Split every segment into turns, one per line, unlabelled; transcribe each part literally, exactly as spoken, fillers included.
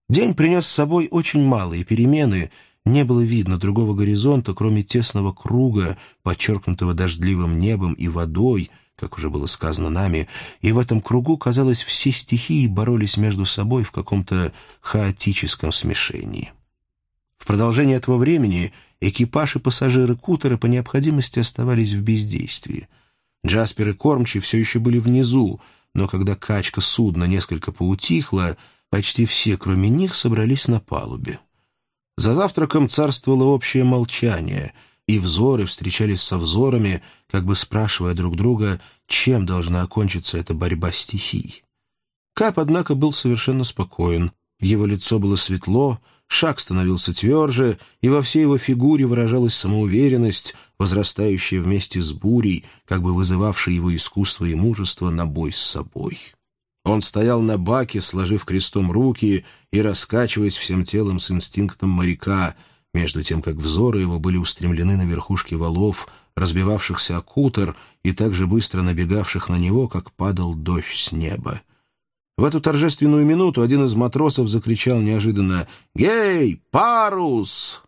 День принес с собой очень малые перемены. Не было видно другого горизонта, кроме тесного круга, подчеркнутого дождливым небом и водой, как уже было сказано нами, и в этом кругу, казалось, все стихии боролись между собой в каком-то хаотическом смешении. В продолжение этого времени экипаж и пассажиры кутера по необходимости оставались в бездействии. Джаспер и кормчий все еще были внизу, но когда качка судна несколько поутихла, почти все, кроме них, собрались на палубе. За завтраком царствовало общее молчание, и взоры встречались со взорами, как бы спрашивая друг друга, чем должна окончиться эта борьба стихий. Кап, однако, был совершенно спокоен. Его лицо было светло, шаг становился тверже, и во всей его фигуре выражалась самоуверенность, возрастающая вместе с бурей, как бы вызывавшая его искусство и мужество на бой с собой. Он стоял на баке, сложив крестом руки и раскачиваясь всем телом с инстинктом моряка, между тем, как взоры его были устремлены на верхушки валов, разбивавшихся о кутер и так же быстро набегавших на него, как падал дождь с неба. В эту торжественную минуту один из матросов закричал неожиданно «Гей, парус!».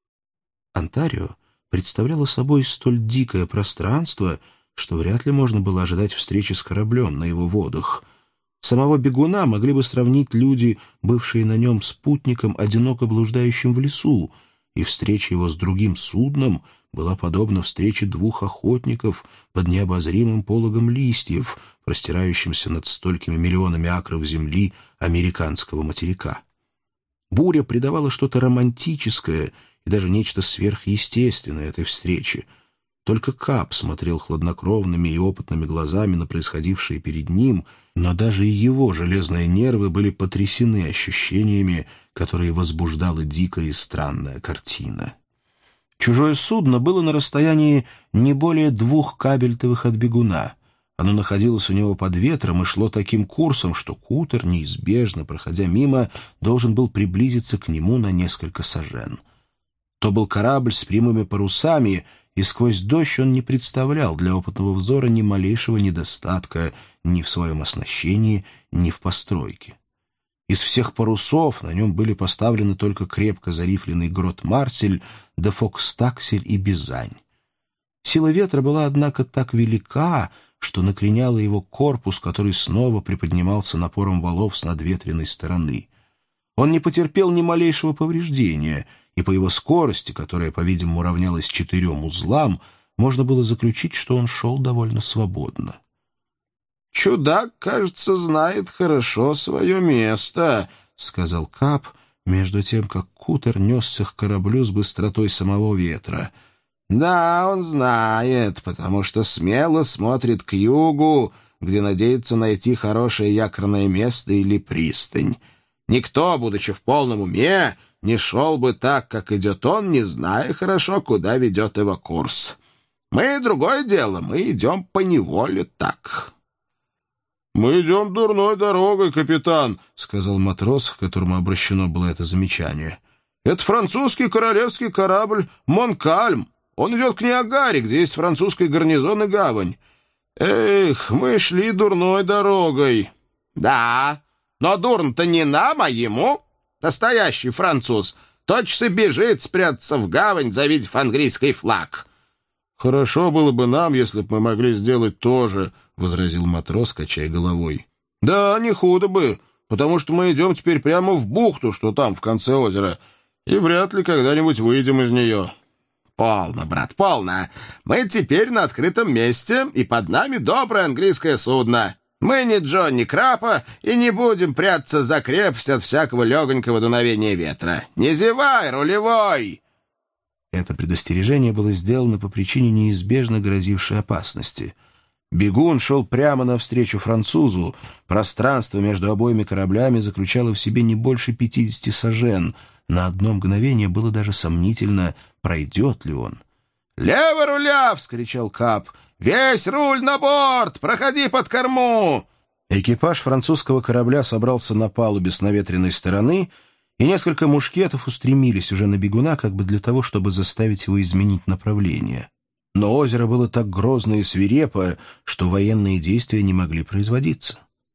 Онтарио представляло собой столь дикое пространство, что вряд ли можно было ожидать встречи с кораблем на его водах. Самого бегуна могли бы сравнить люди, бывшие на нем спутником, одиноко блуждающим в лесу, и встреча его с другим судном была подобна встрече двух охотников под необозримым пологом листьев, простирающимся над столькими миллионами акров земли американского материка. Буря придавала что-то романтическое и даже нечто сверхъестественное этой встрече. Только Кап смотрел хладнокровными и опытными глазами на происходившее перед ним, но даже и его железные нервы были потрясены ощущениями, которые возбуждала дикая и странная картина. Чужое судно было на расстоянии не более двух кабельтовых от бегуна. Оно находилось у него под ветром и шло таким курсом, что кутер, неизбежно, проходя мимо, должен был приблизиться к нему на несколько сажен. То был корабль с прямыми парусами, и сквозь дождь он не представлял для опытного взора ни малейшего недостатка ни в своем оснащении, ни в постройке. Из всех парусов на нем были поставлены только крепко зарифленный грот-марсель, да фокстаксель и бизань. Сила ветра была, однако, так велика, что накреняла его корпус, который снова приподнимался напором валов с надветренной стороны. Он не потерпел ни малейшего повреждения, и по его скорости, которая, по-видимому, равнялась четырем узлам, можно было заключить, что он шел довольно свободно.
«Чудак, кажется, знает хорошо свое место», — сказал Кап, между тем, как кутер несся к кораблю с быстротой самого ветра. «Да, он знает, потому что смело смотрит к югу, где надеется найти хорошее якорное место или пристань. Никто, будучи в полном уме, не шел бы так, как идет он, не зная хорошо, куда ведет его курс. Мы — другое дело, мы идем поневоле так».
«Мы идем дурной дорогой, капитан», — сказал матрос, к которому обращено было это замечание. «Это французский королевский корабль «Монкальм». Он идет к Ниагаре, где есть французский гарнизон и гавань. Эх, мы шли дурной дорогой».
«Да, но дурно-то не нам, а ему. Настоящий француз тотчас и бежит спрятаться в гавань, завидев английский флаг».
«Хорошо было бы нам, если бы мы могли сделать то же», — возразил матрос, качая головой.
«Да, не худо бы, потому что мы идем теперь прямо в бухту, что там, в конце озера, и вряд ли когда-нибудь выйдем из нее». «Полно, брат, полно. Мы теперь на открытом месте, и под нами доброе английское судно. Мы не Джонни Крапа и не будем прятаться за крепость от всякого легонького дуновения ветра. Не зевай, рулевой!»
Это предостережение было сделано по причине неизбежно грозившей опасности. Бегун шел прямо навстречу французу. Пространство между обоими кораблями заключало в себе не больше пятидесяти сажен. На одно мгновение было даже сомнительно, пройдет ли он.
«Лево руля!» — вскричал Кап. «Весь руль на борт! Проходи под корму!»
Экипаж французского корабля собрался на палубе с наветренной стороны, и несколько мушкетов устремились уже на бегуна, как бы для того, чтобы заставить его изменить направление. Но озеро было так грозно и свирепо, что военные действия не могли производиться.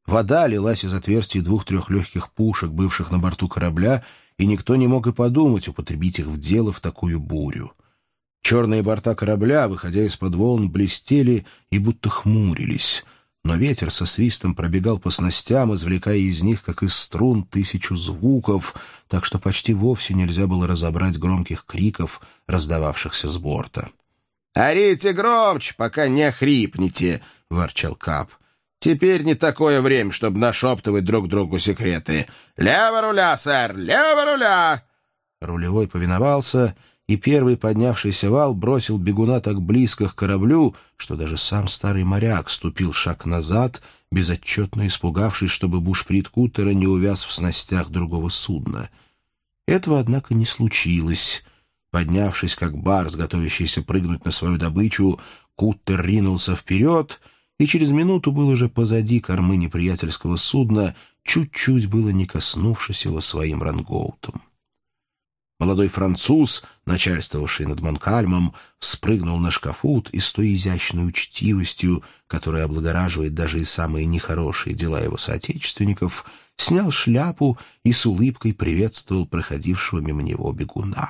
Вода лилась из отверстий двух-трех легких пушек, бывших на борту корабля, и никто не мог и подумать употребить их в дело в такую бурю. Черные борта корабля, выходя из-под волн, блестели и будто хмурились, но ветер со свистом пробегал по снастям, извлекая из них, как из струн, тысячу звуков, так что почти вовсе нельзя было разобрать громких криков, раздававшихся с борта.
«Орите громче, пока не хрипнете!» — ворчал Кап. «Теперь не такое время, чтобы нашептывать друг другу секреты. Лево руля, сэр! Лево руля!»
Рулевой повиновался, и первый поднявшийся вал бросил бегуна так близко к кораблю, что даже сам старый моряк ступил шаг назад, безотчетно испугавшись, чтобы бушприт кутера не увяз в снастях другого судна. Этого, однако, не случилось. Поднявшись, как барс, готовящийся прыгнуть на свою добычу, кутер ринулся вперед, и через минуту был уже позади кормы неприятельского судна, чуть-чуть было не коснувшись его своим рангоутом. Молодой француз, начальствовавший над Монкальмом, спрыгнул на шкафут и с той изящной учтивостью, которая облагораживает даже и самые нехорошие дела его соотечественников, снял шляпу и с улыбкой приветствовал проходившего мимо него бегуна.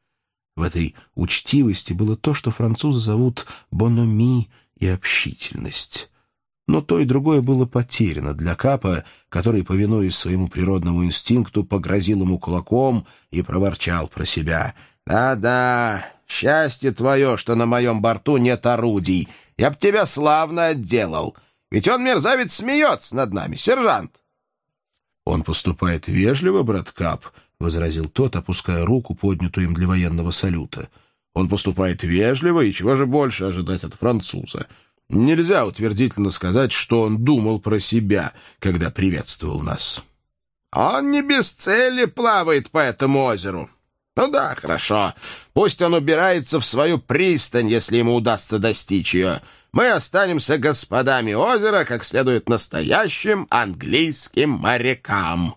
В этой учтивости было то, что французы зовут «бономи» и «общительность». Но то и другое было потеряно для Капа, который, повинуясь своему природному инстинкту, погрозил ему кулаком и проворчал про себя. «Да-да, счастье твое, что на моем борту нет орудий. Я б тебя славно отделал. Ведь он, мерзавец, смеется над нами, сержант». «Он поступает вежливо, брат Кап», — возразил тот, опуская руку, поднятую им для военного салюта.
«Он поступает вежливо, и чего же больше ожидать от француза? Нельзя утвердительно сказать, что он думал про себя, когда приветствовал нас». «Он не без цели плавает по этому озеру. Ну да, хорошо. Пусть он убирается в свою пристань, если ему удастся достичь ее. Мы останемся господами озера, как следует настоящим английским морякам».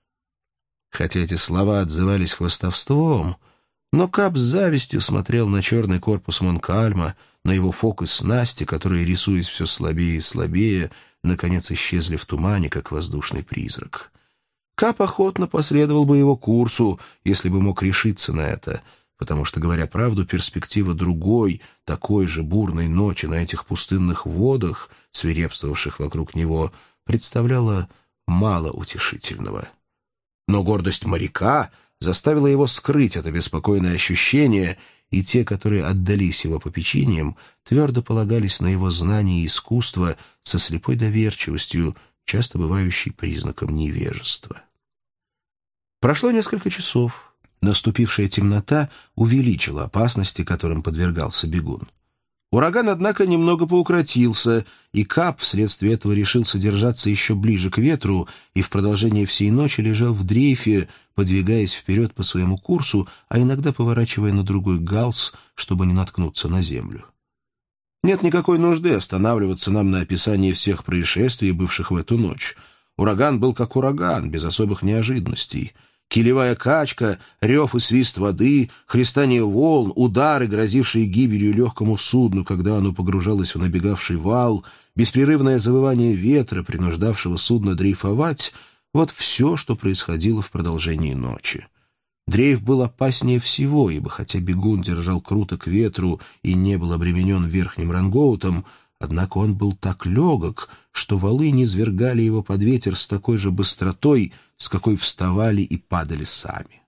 Хотя эти слова отзывались хвастовством, но Кап с завистью смотрел на черный корпус Монкальма, на его фок и снасти, которые, рисуясь все слабее и слабее, наконец исчезли в тумане, как воздушный призрак. Кап охотно последовал бы его курсу, если бы мог решиться на это, потому что, говоря правду, перспектива другой, такой же бурной ночи на этих пустынных водах, свирепствовавших вокруг него, представляла мало утешительного. Но гордость моряка заставила его скрыть это беспокойное ощущение, и те, которые отдались его попечениям, твердо полагались на его знания и искусство со слепой доверчивостью, часто бывающей признаком невежества. Прошло несколько часов. Наступившая темнота увеличила опасности, которым подвергался бегун. Ураган, однако, немного поукротился, и Кап вследствие этого решил содержаться еще ближе к ветру и в продолжение всей ночи лежал в дрейфе, подвигаясь вперед по своему курсу, а иногда поворачивая на другой галс, чтобы не наткнуться на землю. Нет никакой нужды останавливаться нам на описании всех происшествий, бывших в эту ночь. Ураган был как ураган, без особых неожиданностей. Килевая качка, рев и свист воды, хлестание волн, удары, грозившие гибелью легкому судну, когда оно погружалось в набегавший вал, беспрерывное завывание ветра, принуждавшего судно дрейфовать — вот все, что происходило в продолжении ночи. Дрейф был опаснее всего, ибо хотя бегун держал круто к ветру и не был обременен верхним рангоутом, однако он был так легок, что валы низвергали его под ветер с такой же быстротой, с какой вставали и падали сами.